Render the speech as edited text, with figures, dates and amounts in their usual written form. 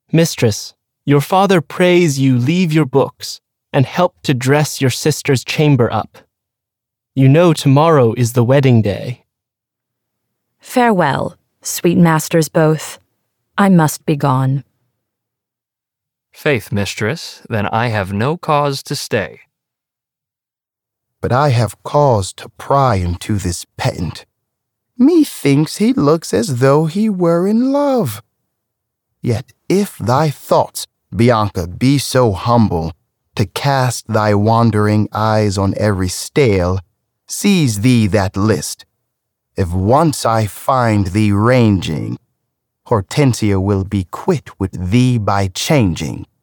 Mistress, your father prays you leave your books and help to dress your sister's chamber up. You know tomorrow is the wedding day. Farewell, sweet masters both. I must be gone. Faith, mistress, then I have no cause to stay. But I have cause to pry into this pedant. Methinks he looks as though he were in love. Yet if thy thoughts, Bianca, be so humble, to cast thy wandering eyes on every stale, seize thee that list. If once I find thee ranging, Hortensia will be quit with thee by changing.